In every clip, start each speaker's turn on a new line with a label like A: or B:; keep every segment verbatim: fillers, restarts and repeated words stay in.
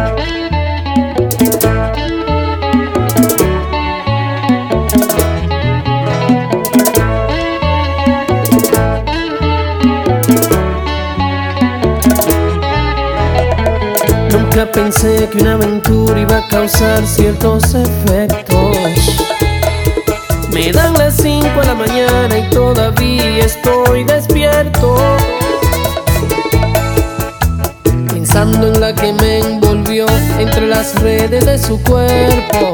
A: Nunca pensé que una aventura iba a causar ciertos efectos. Me dan las cinco de la mañana y todavía estoy despierto, pensando en la que me envolvió entre las redes de su cuerpo.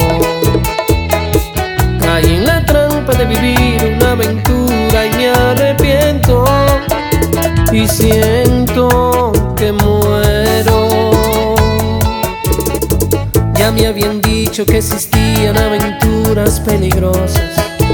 A: Caí en la trampa de vivir una aventura y me arrepiento, y siento que muero. Ya me habían dicho que existían aventuras peligrosas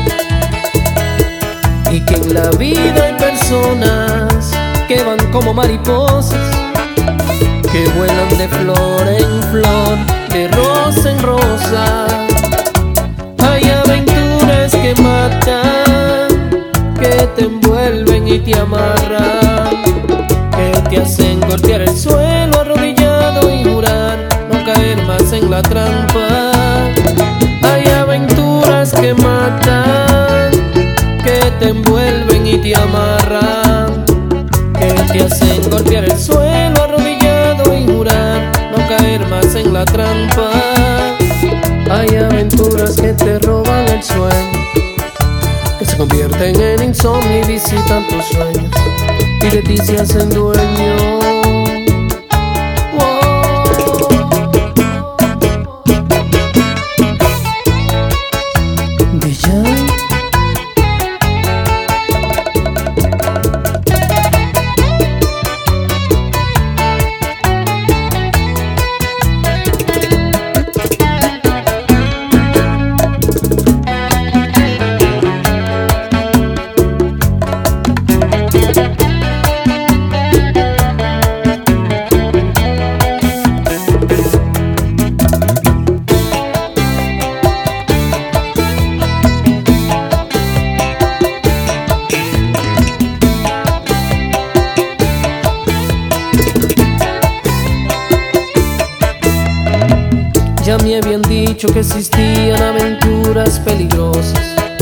A: y que en la vida hay personas que van como mariposas, que vuelan de flor en flor, de rosa en rosa. Hay aventuras que matan, que te envuelven y te amarran, que te hacen golpear el suelo arrodillado y jurar no caer más en la trampa. Hay aventuras que matan, que te envuelven y te amarran, que te hacen golpear el suelo arrodillado y jurar no caer más en la trampa. Hay aventuras que te roban el sueño, que se convierten en insomnio y visitan tus sueños y de ti se hacen dueño. Ya me habían dicho que existían aventuras peligrosas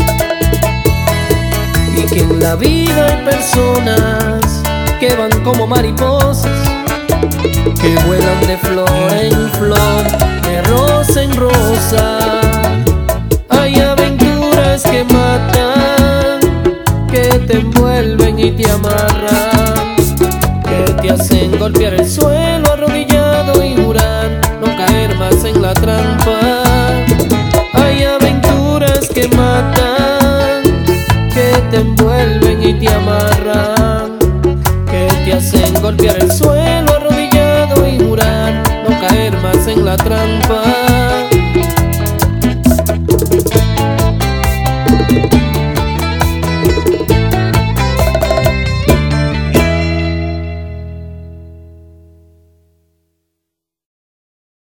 A: y que en la vida hay personas que van como mariposas, que vuelan de flor en flor, de rosa en rosa. Hay aventuras que matan, que te envuelven y te amarran, que te hacen golpear el suelo arrodillado y jurar no caer más en la trampa. Hay aventuras que matan, que te envuelven y te amarran, que te hacen golpear el suelo arrodillado y jurar no caer más en la trampa.